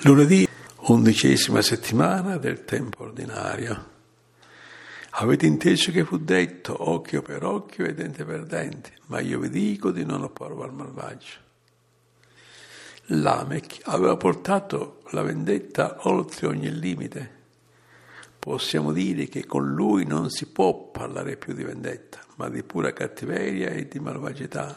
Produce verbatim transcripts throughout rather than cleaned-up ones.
Lunedì, undicesima settimana del tempo ordinario. Avete inteso che fu detto occhio per occhio e dente per dente, ma io vi dico di non opporvi al malvagio. Lamech aveva portato la vendetta oltre ogni limite. Possiamo dire che con lui non si può parlare più di vendetta, ma di pura cattiveria e di malvagità.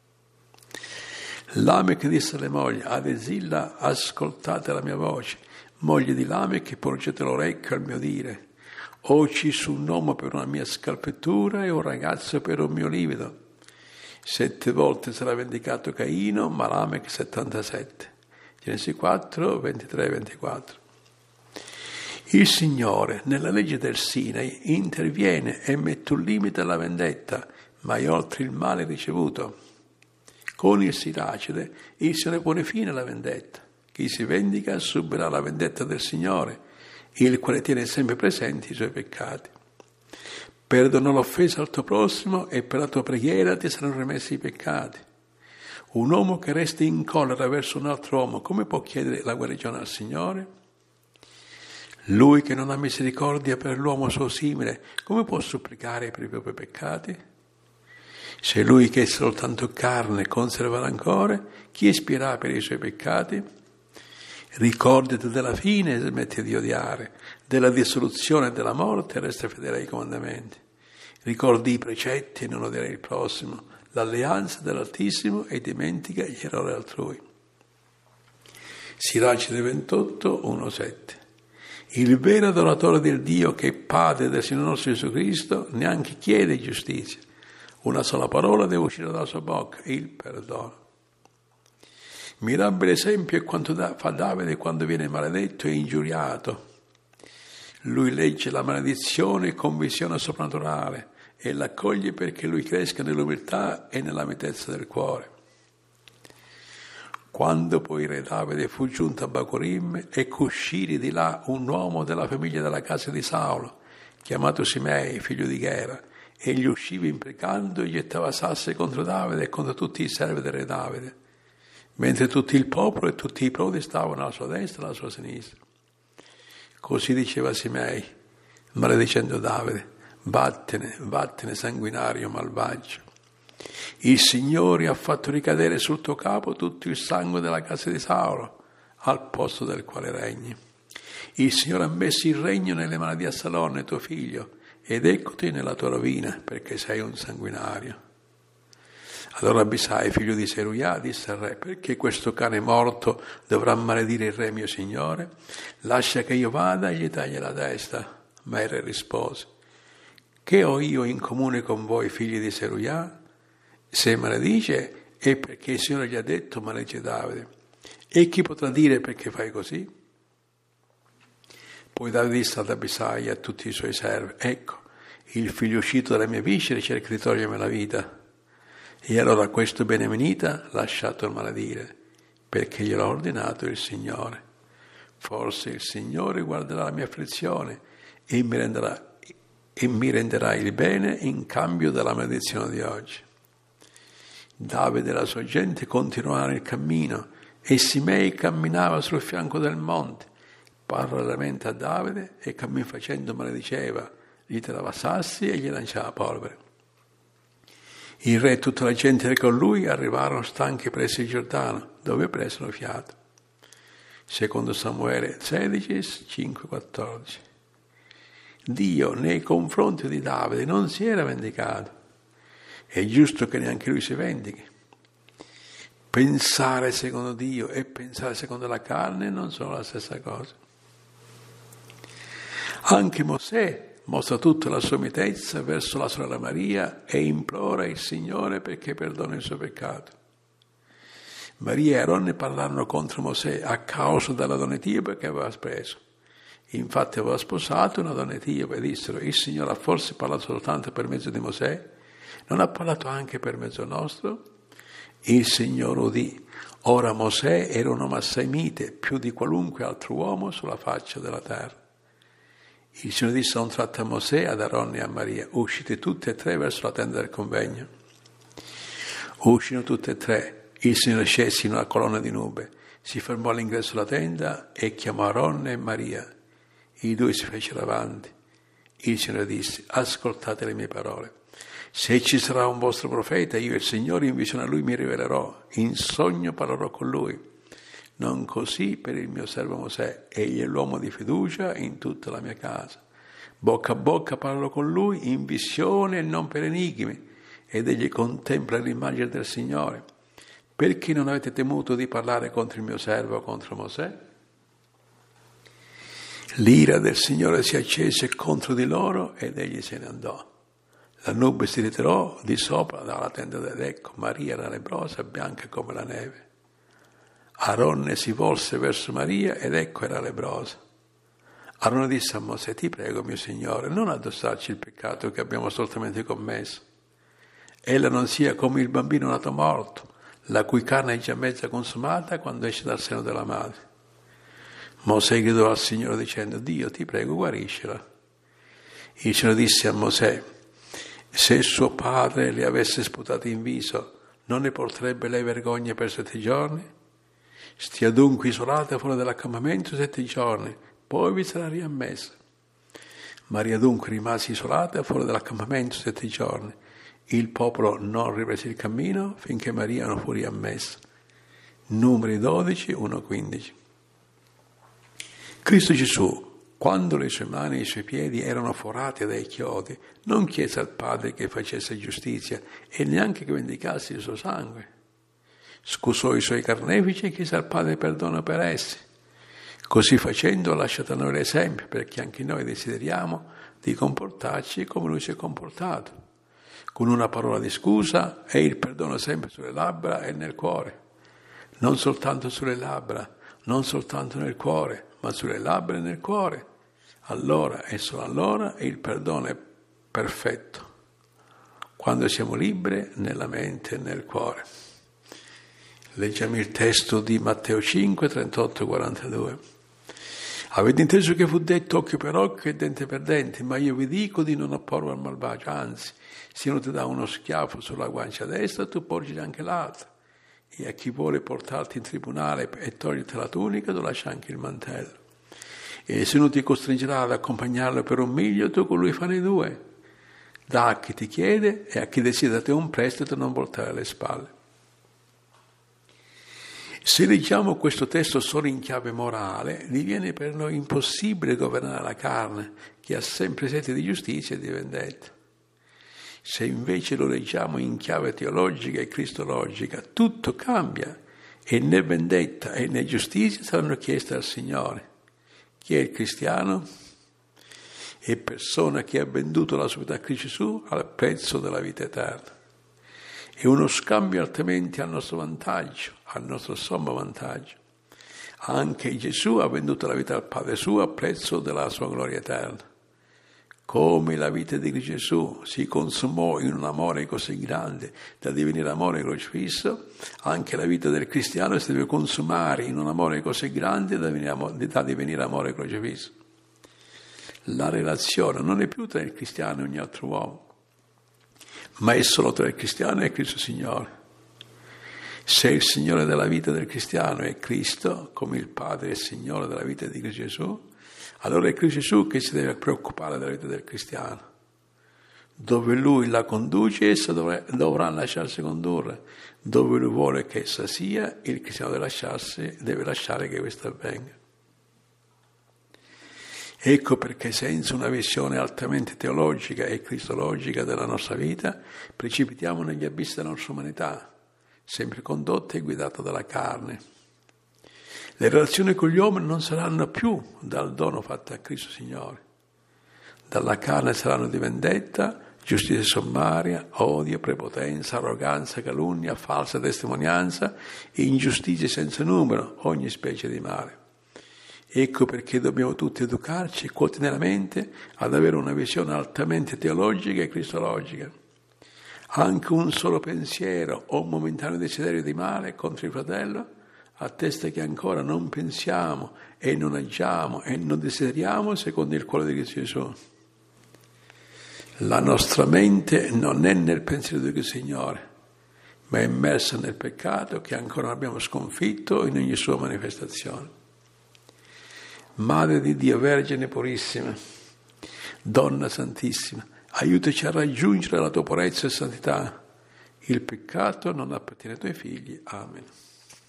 Lamech disse alle mogli: ad Esilla ascoltate la mia voce, moglie di Lamech porgete l'orecchio al mio dire. Ho ucciso un uomo per una mia scalpettura e un ragazzo per un mio livido. Sette volte sarà vendicato Caino, ma Lamech settantasette. Genesi quattro, ventitré e ventiquattro. Il Signore, nella legge del Sinai, interviene e mette un limite alla vendetta, mai oltre il male ricevuto. Con il Siracide, il Signore pone fine alla vendetta. Chi si vendica subirà la vendetta del Signore, il quale tiene sempre presenti i suoi peccati. Perdona l'offesa al tuo prossimo e per la tua preghiera ti saranno rimessi i peccati. Un uomo che resta in collera verso un altro uomo, come può chiedere la guarigione al Signore? Lui che non ha misericordia per l'uomo suo simile, come può supplicare per i propri peccati? Se lui che è soltanto carne conserva rancore, chi espierà per i suoi peccati? Ricordati della fine e smetti di odiare, della dissoluzione e della morte e resta fedele ai comandamenti. Ricordi i precetti e non odierai il prossimo, l'alleanza dell'Altissimo e dimentica gli errori altrui. Siracide ventotto, uno sette. Il vero adoratore del Dio che è Padre del Signore nostro Gesù Cristo neanche chiede giustizia. Una sola parola deve uscire dalla sua bocca, il perdono. Mirabile esempio è quanto da, fa Davide quando viene maledetto e ingiuriato. Lui legge la maledizione con visione soprannaturale e l'accoglie perché lui cresca nell'umiltà e nella mitezza del cuore. Quando poi re Davide fu giunto a Bacurim, ecco uscire di là un uomo della famiglia della casa di Saulo, chiamato Simei, figlio di Gera, e gli usciva imprecando e gettava sasse contro Davide e contro tutti i servi del re Davide, mentre tutto il popolo e tutti i prodi stavano alla sua destra e alla sua sinistra. Così diceva Simei, maledicendo Davide: vattene, vattene sanguinario malvagio. Il Signore ha fatto ricadere sul tuo capo tutto il sangue della casa di Saulo, al posto del quale regni. Il Signore ha messo il regno nelle mani di Absalone, tuo figlio, ed eccoti nella tua rovina, perché sei un sanguinario. Allora Abisai, figlio di Seruia, disse al re: perché questo cane morto dovrà maledire il re mio signore? Lascia che io vada e gli tagli la testa. Ma il re rispose: che ho io in comune con voi, figli di Seruia? Se maledice è perché il Signore gli ha detto malegge Davide. E chi potrà dire perché fai così? Poi Davide disse ad Abisai e a tutti i suoi servi: ecco, il figlio uscito dalle mie viscere cerca di togliermi la vita. E allora questo benemenita lasciato il maledire, perché gliel'ha ordinato il Signore. Forse il Signore guarderà la mia afflizione e mi renderà, e mi renderà il bene in cambio della maledizione di oggi. Davide e la sua gente continuarono il cammino e Simei camminava sul fianco del monte. Parallelamente a Davide e cammin facendo malediceva, gli tirava sassi e gli lanciava polvere. Il re e tutta la gente con lui arrivarono stanchi presso il Giordano, dove presero fiato. Secondo Samuele sedici, cinque, quattordici. Dio nei confronti di Davide non si era vendicato. È giusto che neanche lui si vendichi. Pensare secondo Dio e pensare secondo la carne non sono la stessa cosa. Anche Mosè mostra tutta la sua mitezza verso la sorella Maria e implora il Signore perché perdoni il suo peccato. Maria e Aaron parlarono contro Mosè a causa della donna etiope che aveva preso. Infatti aveva sposato una donna etiope e dissero: il Signore ha forse parlato soltanto per mezzo di Mosè? Non ha parlato anche per mezzo nostro? Il Signore udì. Ora Mosè era un uomo assai mite, più di qualunque altro uomo sulla faccia della terra. Il Signore disse a un tratto a Mosè, ad Aaron e a Maria: uscite tutte e tre verso la tenda del convegno. Uscino tutte e tre. Il Signore scese in una colonna di nube, Si fermò all'ingresso della tenda e chiamò Aronne e Maria. I due si fecero avanti. Il Signore disse: ascoltate le mie parole. Se ci sarà un vostro profeta, io il Signore in visione a lui mi rivelerò, in sogno parlerò con lui. Non così per il mio servo Mosè, egli è l'uomo di fiducia in tutta la mia casa. Bocca a bocca parlo con lui, in visione e non per enigmi, ed egli contempla l'immagine del Signore. Perché non avete temuto di parlare contro il mio servo, contro Mosè? L'ira del Signore si accese contro di loro ed egli se ne andò. La nube si ritirò di sopra dalla tenda ed ecco, Maria era lebbrosa, bianca come la neve. Aronne si volse verso Maria ed ecco era lebbrosa. Aronne disse a Mosè: ti prego, mio Signore, non addossarci il peccato che abbiamo assolutamente commesso. Ella non sia come il bambino nato morto, la cui carne è già mezza consumata quando esce dal seno della madre. Mosè gridò al Signore dicendo: Dio, ti prego, guariscila. Il Signore disse a Mosè: se suo padre le avesse sputate in viso, non ne porterebbe lei vergogna per sette giorni? Stia dunque isolata fuori dall'accampamento sette giorni, poi vi sarà riammessa. Maria dunque rimase isolata fuori dall'accampamento sette giorni. Il popolo non riprese il cammino finché Maria non fu riammessa. Numeri dodici, uno quindici. Cristo Gesù, quando le sue mani e i suoi piedi erano forati dai chiodi, non chiese al Padre che facesse giustizia e neanche che vendicasse il suo sangue. Scusò i suoi carnefici e chiese al Padre perdono per essi. Così facendo ha lasciato a noi l'esempio, perché anche noi desideriamo di comportarci come Lui si è comportato, con una parola di scusa e il perdono sempre sulle labbra e nel cuore. Non soltanto sulle labbra, non soltanto nel cuore, ma sulle labbra e nel cuore. Allora e solo allora il perdono è perfetto, quando siamo liberi nella mente e nel cuore. Leggiamo il testo di Matteo cinque, trentotto quarantadue. Avete inteso che fu detto occhio per occhio e dente per dente, ma io vi dico di non opporvi al malvagio, anzi, se uno ti dà uno schiaffo sulla guancia destra, tu porgi anche l'altra. E a chi vuole portarti in tribunale e toglierti la tunica, tu lascia anche il mantello. E se uno ti costringerà ad accompagnarlo per un miglio, tu con lui fai due. Da a chi ti chiede e a chi desidera da te un prestito non voltare le spalle. Se leggiamo questo testo solo in chiave morale, diviene per noi impossibile governare la carne, che ha sempre sete di giustizia e di vendetta. Se invece lo leggiamo in chiave teologica e cristologica, tutto cambia e né vendetta e né giustizia saranno chieste al Signore. Chi è il cristiano? È persona che ha venduto la sua vita a Cristo Gesù al prezzo della vita eterna. È uno scambio altamente al nostro vantaggio, al nostro sommo vantaggio. Anche Gesù ha venduto la vita al Padre suo a prezzo della sua gloria eterna. Come la vita di Gesù si consumò in un amore così grande da divenire amore crocifisso, anche la vita del cristiano si deve consumare in un amore così grande da divenire, da divenire amore crocifisso. La relazione non è più tra il cristiano e ogni altro uomo, ma è solo tra il cristiano e Cristo Signore. Se il Signore della vita del cristiano è Cristo, come il Padre è Signore della vita di Cristo Gesù, allora è Cristo Gesù che si deve preoccupare della vita del cristiano. Dove Lui la conduce, essa dovrà, dovrà lasciarsi condurre. Dove Lui vuole che essa sia, il cristiano deve lasciarsi, deve lasciare che questo avvenga. Ecco perché senza una visione altamente teologica e cristologica della nostra vita, precipitiamo negli abissi della nostra umanità, sempre condotta e guidata dalla carne. Le relazioni con gli uomini non saranno più dal dono fatto a Cristo Signore. Dalla carne saranno di vendetta, giustizia sommaria, odio, prepotenza, arroganza, calunnia, falsa testimonianza, ingiustizie senza numero, ogni specie di male. Ecco perché dobbiamo tutti educarci quotidianamente ad avere una visione altamente teologica e cristologica. Anche un solo pensiero o un momentaneo desiderio di male contro il fratello attesta che ancora non pensiamo e non agiamo e non desideriamo secondo il cuore di Cristo Gesù. La nostra mente non è nel pensiero di Cristo Signore, ma è immersa nel peccato che ancora non abbiamo sconfitto in ogni sua manifestazione. Madre di Dio, Vergine purissima, Donna Santissima, aiutaci a raggiungere la tua purezza e santità. Il peccato non appartiene ai tuoi figli. Amen.